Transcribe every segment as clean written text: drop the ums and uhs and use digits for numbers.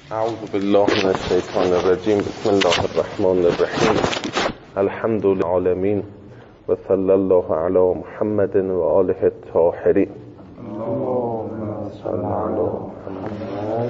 اعوذ بالله من الشیطان الرجیم. بسم الله الرحمن الرحیم. الحمد للعالمین و صلی الله علی محمد و آله الطاهرین. اللهم صل علی محمد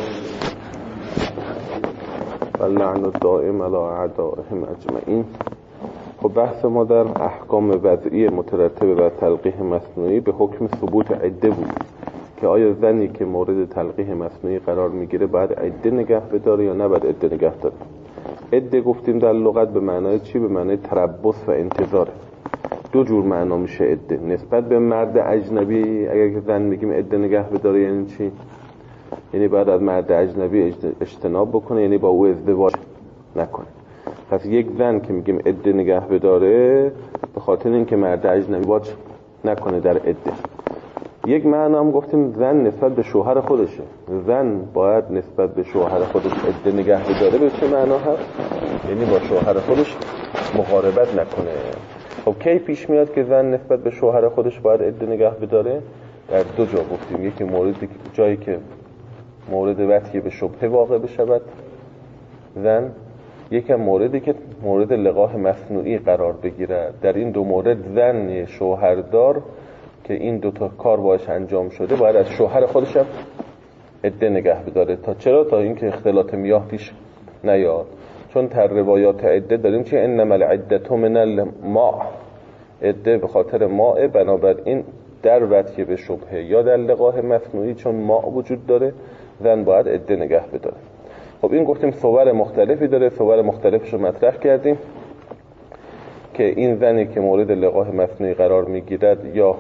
و لعن الدائم علی اعدائهم اجمعین. خب بحث ما در احکام وضعی مترتب بر تلقیح مصنوعی به حکم ثبوت عده بود که آیا زنی که مورد تلقیح مصنوعی قرار میگیره باید عده نگه بداره یا نباید عده نگه داره. عده گفتیم در لغت به معنای چی؟ به معنای تربص و انتظاره. دو جور معنا میشه عده. نسبت به مرد اجنبی اگر که زن میگیم عده نگه بداره یعنی چی؟ یعنی باید از مرد اجنبی اجتناب بکنه، یعنی با او ازدواج نکنه. پس یک زن که میگیم عده نگه بداره به خاطر اینکه مرد اجنبی باج نکنه در عده. یک معنا هم گفتیم زن نسبت به شوهر خودشه. زن باید نسبت به شوهر خودش عده نگه بداره. به چه معنا هست؟ یعنی با شوهر خودش مقاربت نکنه. خب کی پیش میاد که زن نسبت به شوهر خودش باید عده نگه بداره؟ در دو جا گفتیم. یکی جایی که مورد وطی به شبهه واقع بشود زن، یکی موردی که مورد لقاح مصنوعی قرار بگیره. در این دو مورد زن شوهردار که این دوتا کار باش انجام شده باید از شوهر خودش هم عده نگه بداره. چرا؟ تا اینکه اختلاط میاه پیش نیاد. چون در روایات عده داریم چه انما العده من الماء، عده به خاطر ماء. بنابراین در وطی به شبهه یا در لقاح مصنوعی چون ماء وجود داره زن باید عده نگه بداره. خب این گفتیم صور مختلفی داره. صور مختلفش رو مطرح کردیم که این زنی که مورد لقاح مصنوعی قرار میگیرد یا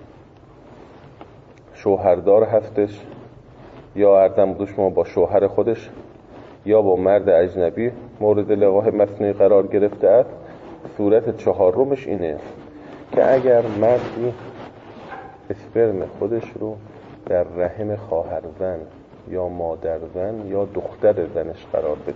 شوهردار هستش یا عرضم بود شما با شوهر خودش یا با مرد اجنبی مورد لقاح مصنوعی قرار گرفته است. صورت چهارمش اینه که اگر مردی اسپرم خودش رو در رحم خواهر زن یا مادر زن یا دختر زنش قرار بده.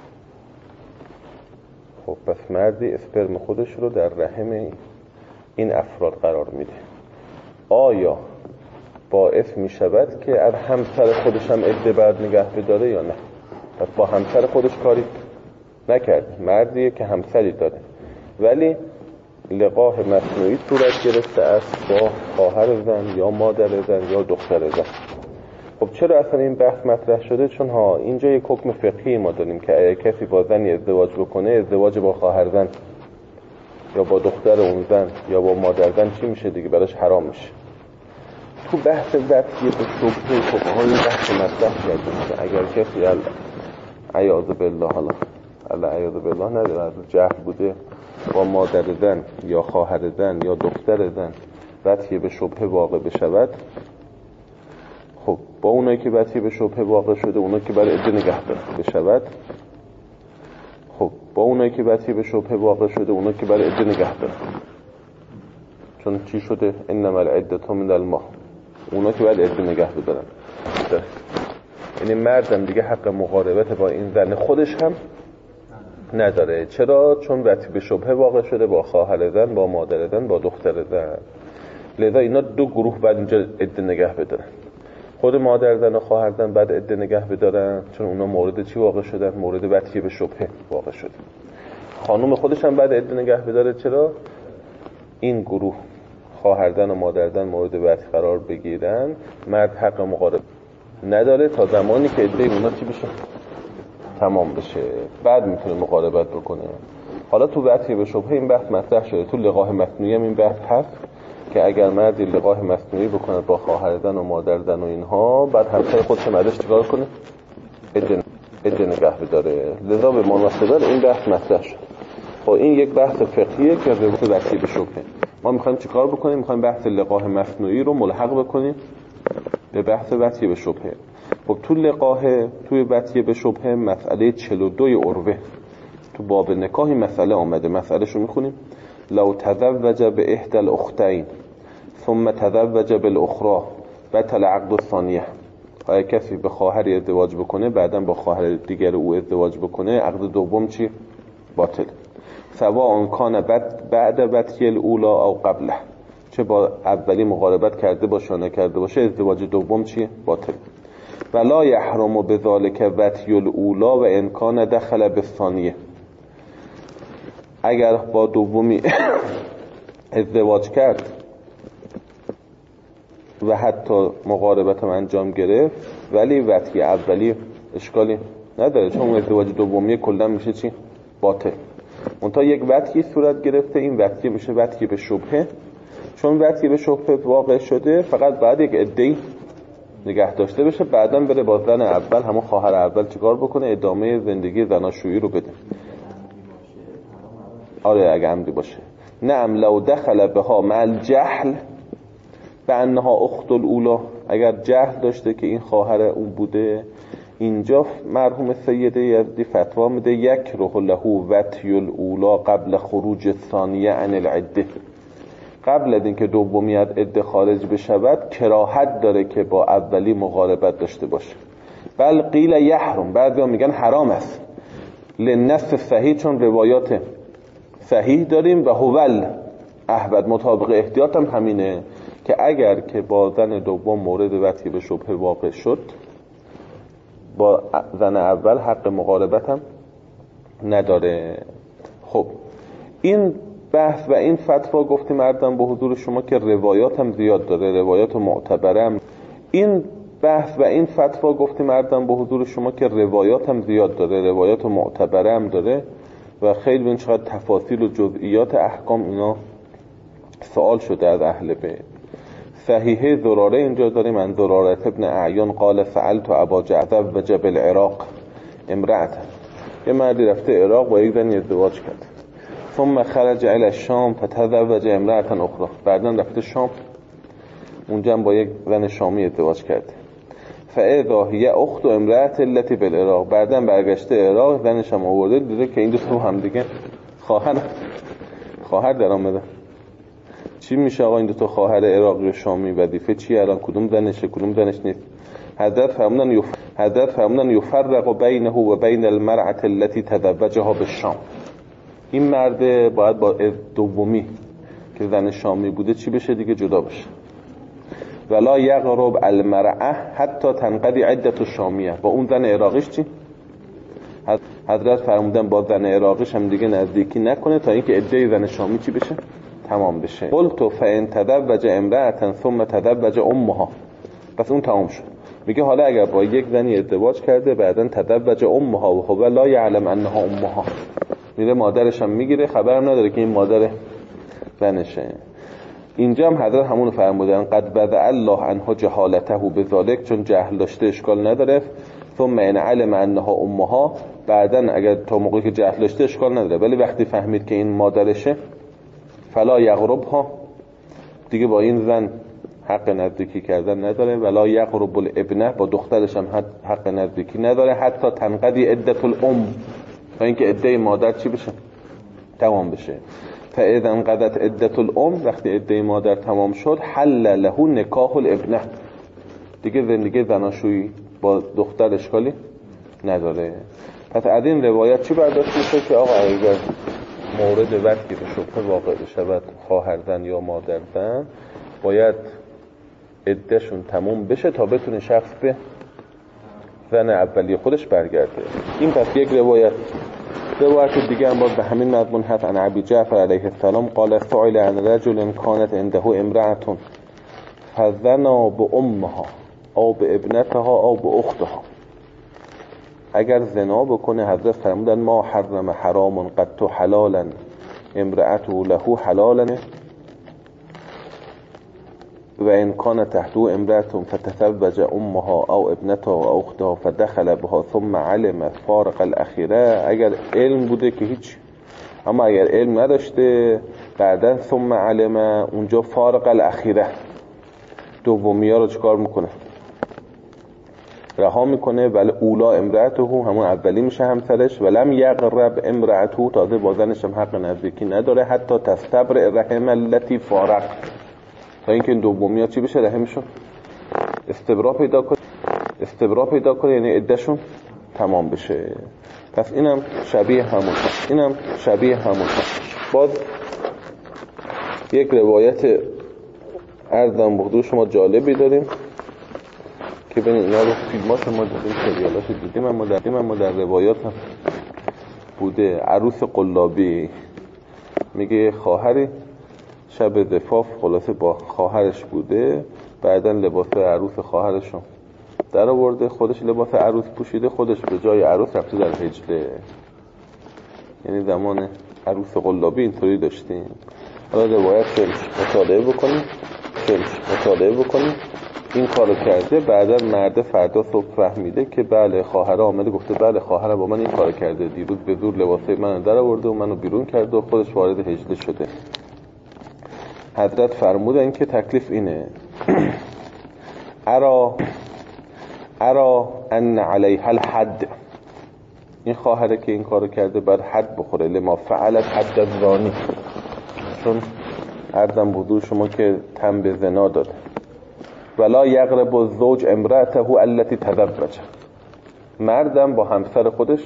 خب پس مردی اسپرم خودش رو در رحم این افراد قرار میده. آیا باعث می شود که از همسر خودش هم عده بعد نگه بداره یا نه؟ پس با همسر خودش کاری نکرد. مردیه که همسری داره ولی لقاح مصنوعی صورت گرفته است با خواهر زن یا مادر زن یا دختر زن. خب چرا اصلا این بحث مطرح شده؟ چون اینجا یک حکم فقهی ما داریم که اگه کسی با زنی ازدواج بکنه، ازدواج با خواهر زن یا با دختر اون زن یا با مادر زن چی میشه دیگه؟ براش حرام میشه. تو بحث وطی به شبهه فقهای بحث مطرح کردیم که اگر کسی عیاذ بالله عیاذ بالله نداره از جهل بوده با مادر زن یا خواهر زن یا دختر زن وطی به شبهه واقع بشود، خب با اونایی که وطی به شبهه واقع شده اونایی که برای عده نگه بشود، خب با اونایی که وطی به شبهه واقع شده اونایی که برای عده نگه چون چی شده؟ انما العده من الماء، اونا که باید عده نگه بدارن. یعنی مردم دیگه حق مقاربت با این زن خودش هم نداره. چرا؟ چون وطی به شبهه واقع شده با خواهر زن، با مادر زن، با دختر زن. لذا اینا دو گروه باید اینجا عده نگه بدارن. خود مادر زن و خواهر زن باید عده نگه بدارن چون اونا مورد چی واقع شدن؟ مورد وطی به شبهه واقع شده. خانم خودش هم باید عده نگه بداره. چرا؟ این گروه خواهر زن و مادر زن مورد وطی قرار بگیرن، مرد حق مقاربت نداره تا زمانی که عده اونا چی بشه؟ تمام بشه، بعد میتونه مقاربت بکنه. حالا تو وطی به شبهه این بحث مطرح شده. تو لقاح مصنوعی هم این بحث هست که اگر مردی لقاح مصنوعی بکنه با خواهر زن و مادر زن و اینها، بعد همسر خودش مردش چیکار کنه؟ عده نگه بداره. لذا به مناسبت این بحث مطرح شد. خب این یک بحث فقهیه که به وطی به شبهه ما میخوایم چیکار بکنیم؟ میخوایم بحث لقاح مصنوعی رو ملحق بکنیم به بحث وطی به شبهه. خب توی وطی به شبهه مسئله 42 عروه تو باب نکاحی مسئله آمده. مسئله شو میخونیم: لو تزوج به احدى الاختین ثم تزوج بالاخرى بطل عقد الثانیه. اگه کسی به خواهری ازدواج بکنه بعداً با خواهر دیگر او ازدواج بکنه، عقد دوم چی؟ باطل. سواء کان بعد وطی الاولا او قبله، چه با اولی مقاربت کرده باشه یا نکرده باشه، ازدواج دوم چیه؟ باطل. ولا یحرم بذالک وطی الاولا و امکان دخل بالثانیه. اگر با دومی ازدواج کرد و حتی مقاربت هم انجام گرفت ولی وطی اولی اشکالی نداره، چون ازدواج دومی کلا میشه چی؟ باطل. منتها یک وطی صورت گرفته، این وطی میشه وطی به شبهه. چون وطی به شبهه واقع شده فقط بعد یک عده‌ای نگه داشته بشه، بعداً بره با زن اول، همون خواهر اول چیکار بکنه؟ ادامه زندگی زناشویی رو بده. آره اگه عمدی باشه. نعم لو دخل بها مع الجهل بانها اخت الاولا، اگر جهل داشته که این خواهر اون بوده. اینجا مرحوم سید یزدی فتوا میده یکره له وطی الاولا قبل خروج الثانیه عن العده، قبل از اینکه دومی از عده خارج بشود کراهت داره که با اولی مقاربت داشته باشه. بل قیل یحرم، بعضیا میگن حرام است. للنص صحیح، چون روایات صحیح داریم و هول احوط، مطابق احتیاط هم همینه که اگر که با زن دوم مورد وطی به شبهه واقع شد، با زن اول حق مقاربت هم نداره. خب این بحث و این فتوا گفتیم عرضم به حضور شما که روایات هم زیاد داره، روایات معتبره هم. این بحث و این فتوا گفتیم عرضم به حضور شما که روایات هم زیاد داره، روایات معتبره هم داره و خیلی ببین چقدر تفاصیل و جزئیات احکام اینا سوال شده از اهل بیت. صحیحه زراره اینجا داریم، من زراره ابن اعیان قال سألت ابا جعفر و جبل عراق امرأت، یه مردی رفته عراق با یک زنی ازدواج کرد. ثم خرج الى الشام فتزوج امرأة اخرى، بعداً رفته شام، اونجا هم با یک زن شامی ازدواج کرد. فاذا هي اخت امرأة التي بالعراق، بعداً برگشته عراق، زنش هم آورده، دیده که این دو تا هم دیگه خواهر در آمده. چی میشه آقا این دو تا خواهر عراقی و شامی؟ وظیفه چی الان؟ کدوم زنشه کدوم زنش نیست؟ حضرت فرمودن یفرق بینه و بین المرأة التي تزوجها بالشام، این مرد باید با دومی که زن شامی بوده چی بشه دیگه؟ جدا بشه. ولا یقرب المرأة حتی تنقضی عدت الشامیه، با اون زن عراقیش چی؟ حضرت فرمودن با زن عراقیش هم دیگه نزدیکی نکنه تا اینکه عده زن شامی چی بشه؟ تمام بشه. قلت فان تزوج امرأة ثم تزوج امها، پس اون تمام شد. میگه حالا اگر با یک زنی ازدواج کرده بعدن تزوج امها و هو لا یعلم انها امها، میره مادرش هم میگیره، خبرم نداره که این مادر زنشه. اینجا هم حضرت همونو فرمودن قد بذع الله عنه جهالته بذلک، چون جهل داشته اشکال نداره. ثم ان علم انها امها، بعدن اگر تا موقعی که جهل داشته اشکال نداره، ولی وقتی فهمید که این مادرشه فلا یقربها، دیگه با این زن حق نزدیکی کردن نداره. ولا یقرب الابنه، با دخترش هم حق نزدیکی نداره. حتی تنقضی عدت الام، تا اینکه عده مادر چی بشه؟ تمام بشه. فاذا انقضت عدت الام، وقتی عده مادر تمام شد، حل له نکاح الابنه، دیگه زندگی زناشویی با دختر اشکالی نداره. پس از این روایت چی برداشت میشه که آقا اگر مورد وقتی به شبهه واقع بشود خواهر زن یا مادر زن، باید عدهشون تموم بشه تا بتونه شخص به زن اولی خودش برگرده. این پس یک روایت دیگه هم باز به همین مضمون هست. عن ابی جعفر علیه السلام قال سئل عن رجل كانت عنده امرأة فزنا بامها او بابنتها او باختها، اگر زنا بکنه حضرت فرمودن ما حرم حرام قد تو حلالا امرأته له حلالا و ان کان تحته امرأة فتزوج امها او ابنتها او اختها فدخل بها ثم علم فارق الاخیره، اگر علم بوده که هیچ، اما اگر علم نداشته بعدن ثم علم، اونجا فارق الاخیره دومی ها رو چکار میکنه؟ رها میکنه. ولی اولا امرأته، همون اولی میشه همسرش. ولم یقرب امرأته، تازه بازنش هم حق نزدیکی نداره. حتی تستبرئ رحم التي فارق، تا اینکه این دومی ها چی بشه؟ رحمشون استبرا پیدا کنه، یعنی عدهشون تمام بشه. پس اینم شبیه همون. باز یک روایت عرضم به حضور شما جالبی داریم که بین اینا رو فیلماش ما دیدیم، سریالاش دیدیم، اما در روایات هم بوده. عروس قلابی میگه خواهری شب زفاف خلاصه با خواهرش بوده، بعدن لباس عروس خواهرش رو در آورده، خودش لباس عروس پوشیده، خودش به جای عروس رفته در حجله. یعنی زمان عروس قلابی اینطوری داشتیم. حالا روایت مطالعه بکنیم این کارو کرده. بعدا مرد فردا صبح فهمیده که بله خواهر آمده گفته بله خواهرم با من این کارو کرده، دیروز به زور لباسه منو در آورده و منو بیرون کرده و خودش وارد حجله شده. حضرت فرمودن که تکلیف اینه ارا ان علیها الحد، این خواهره که این کارو کرده باید حد بخوره. لما فعلت حد الزانی، چون عرضم حضور شما که تن به زنا داده. ولا یقرب الزوج امرأته التي تزوج، مردم با همسر خودش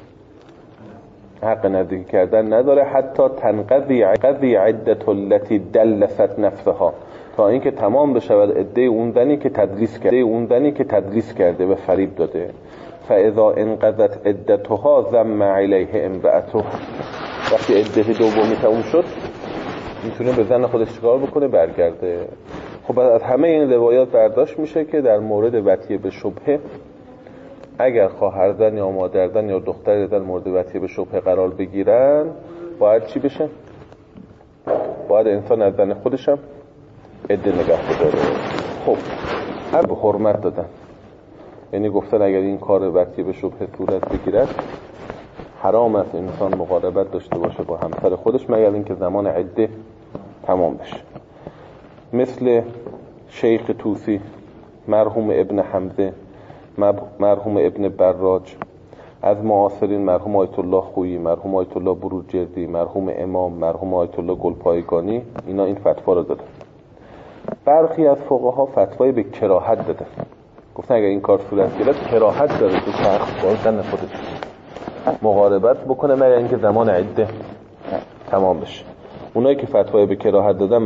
حق نزدیکی کردن نداره حتی تنقضی عدت التي دلست نفسها، تا اینکه تمام بشود عده اون زنی که تدلیس کرده و فریب داده. فاذا انقضت عدتها ذم علیه امرأته، وقتی عده دومی تموم شد میتونه به زن خودش چیکار بکنه؟ برگرده. خب از همه این روایات برداشت میشه که در مورد وطیه به شبهه اگر خواهر زن یا مادر زن یا دختر زن مورد وطیه به شبهه قرار بگیرن باید چی بشه؟ باید انسان از زن خودش هم عده نگه بداره. خب به حرمت دادن، یعنی گفتن اگر این کار وطیه به شبهه صورت بگیرد حرام است انسان مقاربت داشته باشه با همسر خودش مگر اینکه زمان عده تمام بشه. مثل شیخ توسی، مرحوم ابن حمزه، مرحوم ابن براج، از معاصرین مرحوم آیت الله خویی، مرحوم آیت الله بروجردی، مرحوم امام، مرحوم آیت الله گلپایگانی، اینا این فتوا رو دادن. برخی از فقها فتوای به کراهت دادن، گفتن اگر این کار صورت گرفت کراهت داره که شخص با زن خودش مقاربت بکنه مگر اینکه زمان عده تمام بشه. اونایی که فتوای به کراهت دادن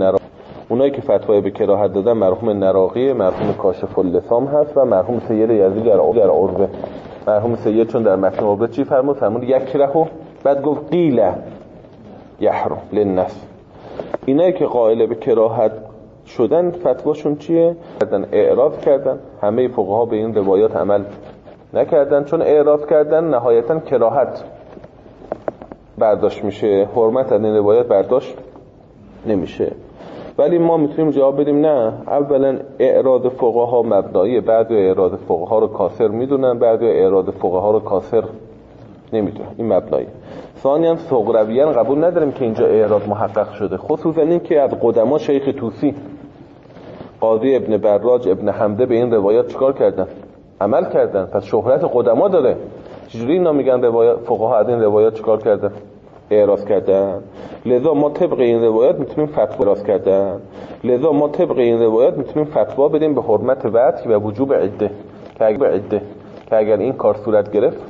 مرحوم نراقی، مرحوم کاشف اللثام هست و مرحوم سید یزدی در عربه. مرحوم سید چون در متن عربه چی فرمود یکرهو، بعد گفت قیل یحرم للناس. اینایی که قائل به کراهت شدن فتواشون چیه؟ اعراض کردن. همه فقها به این روایات عمل نکردن، چون اعراض کردن نهایتا کراهت برداشت میشه، حرمت از این روایات برداشت نمیشه. ولی ما میتونیم جواب بدیم نه، اولا اعراض فقها مبناییه، بعضی اعراض فقها رو کافر میدونن، بعضی اعراض فقها رو کافر نمیدونن، این مبناییه. ثانیاً صغرویان قبول نداریم که اینجا اعراض محقق شده، خصوصا این که از قدما شیخ توسی، قاضی ابن براج، ابن حمده به این روایات چیکار کردن؟ عمل کردن. پس شهرت قدما داره. چجوری اینا میگن فقها از این روایات چیکار کردن؟ اعراض کردن. لذا ما طبق این روایات میتونیم فتوا بدیم به حرمت وطی و وجوب عده که اگر این کار صورت گرفت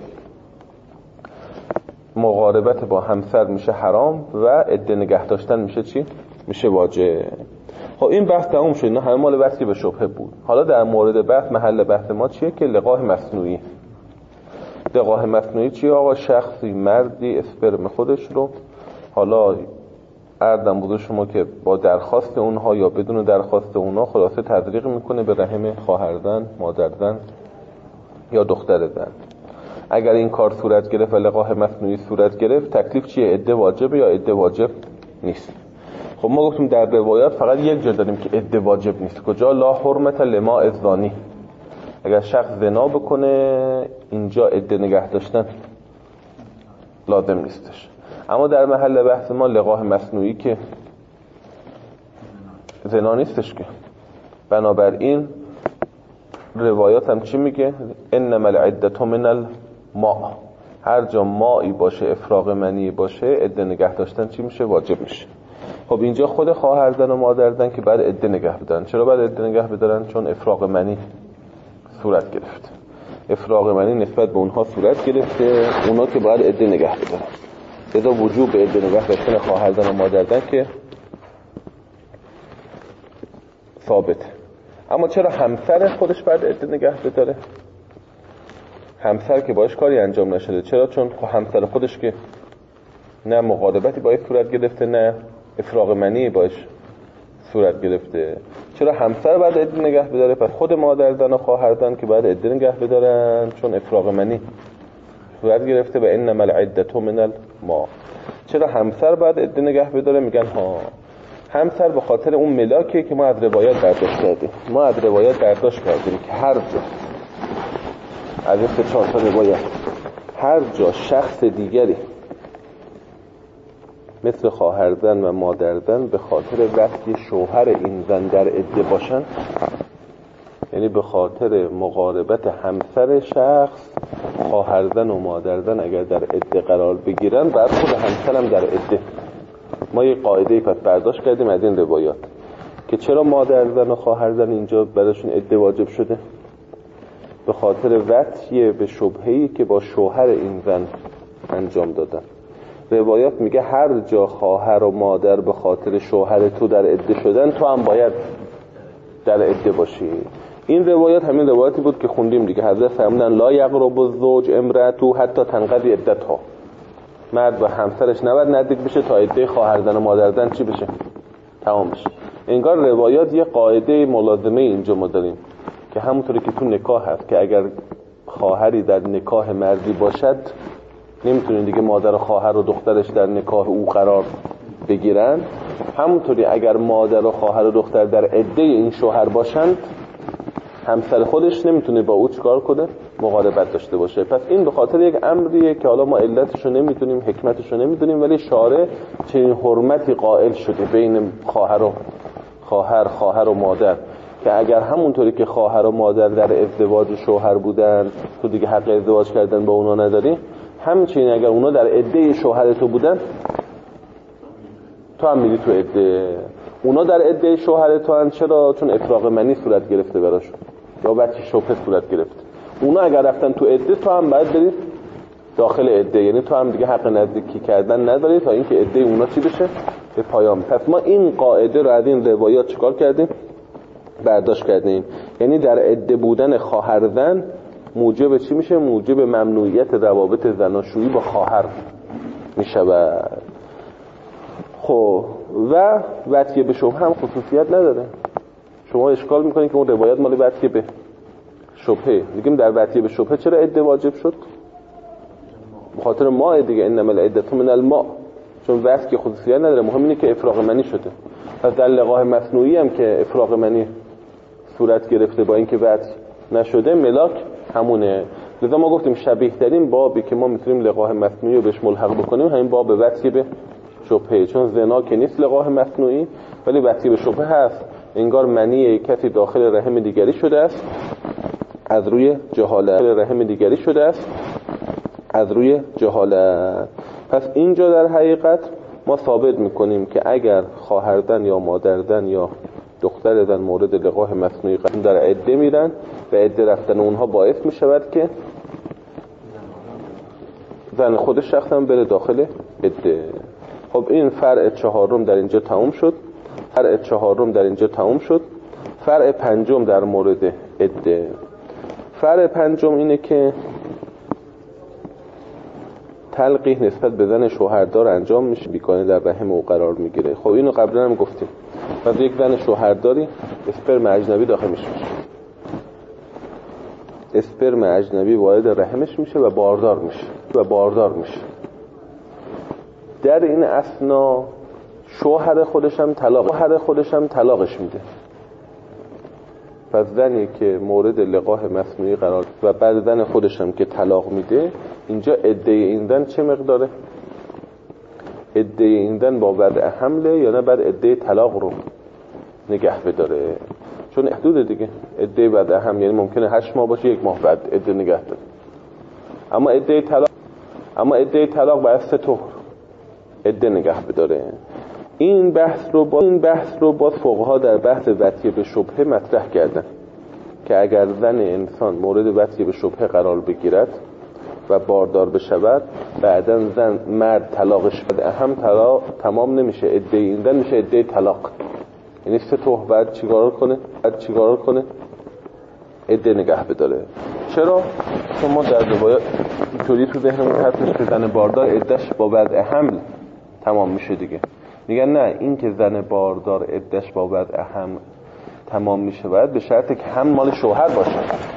مقاربت با همسر میشه حرام و عده نگه داشتن میشه چی؟ میشه واجب. خب این بحث تموم شد، اینا همه مال وطی به شبهه بود. حالا در مورد بحث، محل بحث ما چیه؟ که لقاح مصنوعی. لقاح مصنوعی چیه آقا؟ شخصی مردی اسپرم خودش رو، حالا عرضم بوده شما که با درخواست اونها یا بدون درخواست اونها خلاصه تزریق میکنه به رحم خواهرزن، مادرزن یا دخترزن. اگر این کار صورت گرفت و لقاح مصنوعی صورت گرفت تکلیف چیه؟ عده واجبه یا عده واجب نیست؟ خب ما گفتیم در روایات فقط یک جا داریم که عده واجب نیست. کجا؟ لا حرمت لما الزانی، اگر شخص زنا بکنه اینجا عده نگه داشتن لازم نیستش. اما در محل بحث ما لقاح مصنوعی که زنا نیستش که، بنابراین روایات هم چی میگه؟ انما العدة من الماء، هر جا مایی باشه، افراغ منی باشه، عده نگه داشتن چی میشه؟ واجب میشه. خب اینجا خود خواهرزن و مادرزن که بعد عده نگه بدارن. چرا بعد عده نگه بدارن؟ چون افراغ منی صورت گرفت. افراغ منی نسبت به اونها صورت گرفته، اونا که باید عده نگه بدارن. لذا وجوب عده نگه داشتن خواهرزن و مادرزن که ثابت. اما چرا همسر خودش باید عده نگه بداره؟ همسر که باش کاری انجام نشده. چرا؟ چون همسر خودش که نه مغالبتی باید صورت گرفته، نه افراغ منی باش صورت گرفته. چرا همسر باید عده نگه بداره؟ پس خود مادرزن و خواهرزن که باید عده نگه بدارن چون افراغ منی صورت گرفته و انما العدة من الماء. چرا همسر باید عده نگه بداره؟ میگن همسر به خاطر اون ملاکه که ما از روایات برداشت کردیم. ما از روایات برداشت کردیم که هر جا از این 4 تا روایت هر جا شخص دیگری مثل خواهرزن و مادرزن به خاطر وقتی شوهر این زن در عده باشن، یعنی به خاطر مقاربت همسر شخص خواهرزن و مادرزن اگر در عده قرار بگیرن بعد خود همسر هم در عده. ما یه قاعده پس برداشت کردیم از این روایات که چرا مادرزن و خواهرزن اینجا براشون عده واجب شده؟ به خاطر وطی به شبهه‌ای که با شوهر این زن انجام دادن. روایات میگه هر جا خواهر و مادر به خاطر شوهر تو در عده شدن تو هم باید در عده باشی. این روایات همین روایتی بود که خوندیم دیگه. حضرت فرمودن لا یقرب الزوج امرأته حتی تنقضی عدتها. مرد و همسرش نباید نزدیک بشه تا عده خواهرزن و مادرزن چی بشه؟ تمام بشه. انگار روایات یه قاعده ملازمه اینجا ما داریم که همونطوری که تو نکاح هست که اگر خواهری در نکاح مردی باشد نمیتونین دیگه مادر و خواهر و دخترش در نکاح او قرار بگیرن، همونطوری اگر مادر و خواهر و دختر در عده این شوهر باشند همسر خودش نمیتونه با او چیکار کنه؟ مقاربت داشته باشه. پس این به خاطر یک امریه که حالا ما علتشو نمیدونیم، حکمتشو نمیدونیم، ولی شارع چنین حرمتی قائل شده بین خواهر و مادر که اگر همونطوری که خواهر و مادر در ازدواج شوهر بودن تو دیگه حق ازدواج کردن با اونا نداری، همچنین اگر اونا در عده شوهر تو بودن تو هم میری تو عده. اونا در عده شوهر تو هن. چرا؟ چون افراغ منی صورت گرفته براشون یا بچه شبهه صورت گرفته. اونا اگر رفتن تو عده تو هم باید برید داخل عده، یعنی تو هم دیگه حق نزدیکی کردن نداری تا اینکه عده اونا چی بشه؟ به پایان. پس ما این قاعده رو از این روایات چیکار کردیم؟ برداشت کردیم. یعنی در عده بودن خواهرزن موجب چی میشه؟ موجب ممنوعیت روابط زناشویی با خواهر میشه. خب و وطیه به شبهه هم خصوصیت نداره. شما اشکال میکنید که اون روایت مالی وطیه به شبهه. میگیم در وطیه به شبهه چرا عده واجب شد؟ به خاطر ماء دیگه، انما العدة من الماء. چون وطیه خصوصیت نداره، مهم اینه که افراغ منی شده. پس در لقاح مصنوعی هم که افراغ منی صورت گرفته با اینکه وطی نشده ملاک همونه. لذا ما گفتیم شبیه ترین بابی که ما میتونیم لقاح مصنوعی رو بهش ملحق بکنیم همین باب وطی به شبهه. چون زنا که نیست لقاح مصنوعی، ولی وطی به شبهه هست. انگار منی کسی داخل رحم دیگری شده است از روی جهالت. رحم دیگری شده است از روی جهالت. پس اینجا در حقیقت ما ثابت میکنیم که اگر خواهرزن یا مادرزن یا دخترزن مورد لقاح مصنوعی در عده میرن و عده رفتن اونها باعث میشود که زن خود شخص هم بره داخل عده. خب این فرع 4 در اینجا تموم شد. فرع 5 در مورد عده. فرع 5 اینه که تلقیح نسبت به زن شوهردار انجام میشه، بیگانه در رحم او قرار میگیره. خب اینو قبلا هم گفتیم. پس یک زن شوهرداری اسپرم اجنبی داخل میشه، اسپرم اجنبی وارد رحمش میشه و باردار میشه. در این اثنا شوهر خودش هم طلاقش میده. پس زنی که مورد لقاح مصنوعی قرار و بعد زن خودش هم که طلاق میده، اینجا عده این زن چه مقداره؟ عده این زن با وضع حمله یا نه بعد عده طلاق رو نگه بداره؟ چون حدود دیگه عده وضع حمل یعنی ممکنه 8 ماه باشه، 1 ماه بعد عده نگه داره. اما عده طلاق باید 3 طهر عده نگه بداره. این بحث رو باز فقها در بحث وطیه به شبهه مطرح کردن که اگر زن انسان مورد وطیه به شبهه قرار بگیرد و باردار بشود، بعداً مرد طلاقش بده هم طلاق تمام نمیشه، عده این زن میشه عده طلاق. یعنی فتوح بعد چیکار کنه؟ عده نگه بداره. چرا؟ چون ما در روایات اینطوری تو ذهنمون هستش که زن باردار عده‌اش با وضع حمل تمام میشه دیگه. میگن نه، این که زن باردار عده‌اش با وضع حمل تمام میشه باید به شرطی که حمل مال شوهر باشه.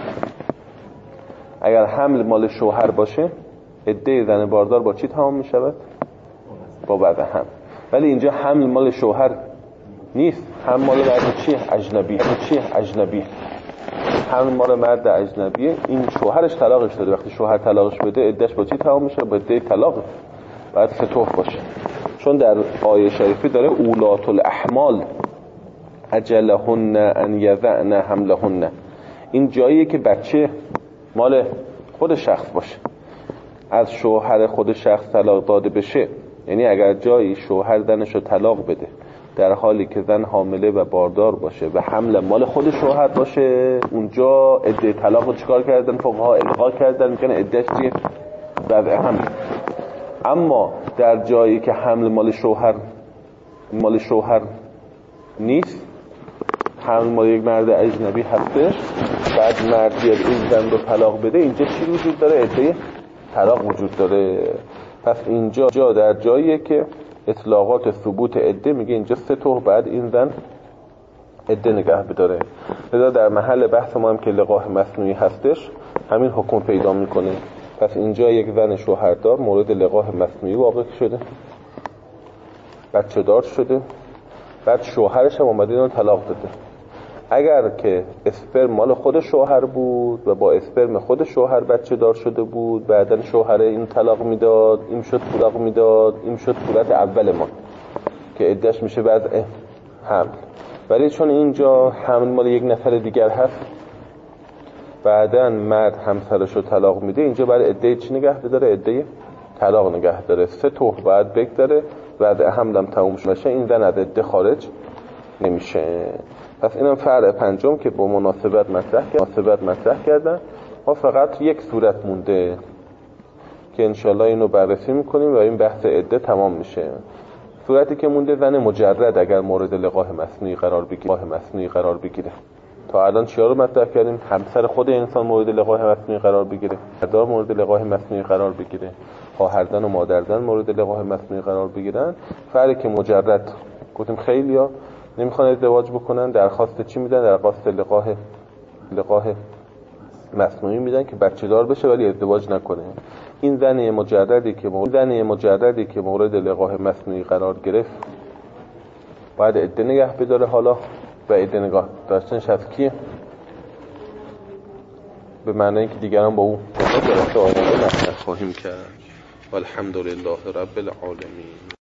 اگر حمل مال شوهر باشه عده زن باردار با چی تمام میشود؟ با وضع حمل. ولی اینجا حمل مال شوهر نیست، حمل مال مرد اجنبی. حمل مال مرد اجنبیه. این شوهرش طلاقش داده، وقتی شوهر طلاقش بده عده‌اش با چی تمام میشه؟ با عده طلاق. باید فتوح باشه، چون در آیه شریفی داره اولات الاحمال اجلهن ان یضعن حملهن. این جاییه که بچه مال خود شخص باشه، از شوهر خود شخص طلاق داده بشه. یعنی اگر جایی شوهر زنشو طلاق بده در حالی که زن حامله و باردار باشه و حمل مال خود شوهر باشه، اونجا عده طلاق رو چیکار کردن؟ فقها الغا کردن، میگن عده‌اش چیه؟ وضع حمل. اما در جایی که حمل مال شوهر نیست، حمل مال یک مرد اجنبی هستش، بعد مرد بیاد این زن رو طلاق بده، اینجا چی وجود داره؟ عده طلاق وجود داره. پس اینجا در جاییه که اطلاقات ثبوت عده میگه اینجا فتوح بعد این زن عده نگه بداره. لذا در محل بحث ما هم که لقاح مصنوعی هستش همین حکم پیدا میکنه. پس اینجا یک زن شوهردار مورد لقاح مصنوعی واقع شده، بچه دار شده، بعد شوهرش هم اومده اینو طلاق داده. اگر که اسپرم مال خود شوهر بود و با اسپرم خود شوهر بچه دار شده بود، بعدن شوهر این طلاق میداد، این شد طلاق میداد، این شد صورت اول ما که عده‌اش میشه وضع حمل. ولی چون اینجا حمل مال یک نفر دیگر هست، بعدن مرد همسرش رو طلاق میده، اینجا برای عده چی نگه داره؟ عده طلاق نگه داره. فتوح بعد بگذره، وضع حملم تموم شه، این زن از عده خارج نمیشه. پس اینم فرع پنجم که با مناسبت مطرح کردن. ما فقط یک صورت مونده که انشالله اینو بررسی میکنیم و این بحث عده تمام میشه. صورتی که مونده زن مجرد اگر مورد لقاح مصنوعی قرار بگیره. تا الان چیا رو مطرح کردیم؟ همسر خود انسان مورد لقاح مصنوعی قرار بگیره، مادر مورد لقاح مصنوعی قرار بگیره، خواهرزن و مادرزن مورد لقاح مصنوعی قرار بگیرن. فرقی که مجرد گفتیم خیلیا نمیخوان ازدواج بکنن، درخواست چی میدن؟ درخواست لقاح مصنوعی میدن که بچه دار بشه ولی ازدواج نکنه. این زن مجردی که مورد لقاح مصنوعی قرار گرفت باید عده نگه بداره. حالا و عده نگاه داشتنش از کیه؟ به معنی که دیگران با او جلسه آینده مطرح خواهیم کرد. والحمدلله رب العالمین.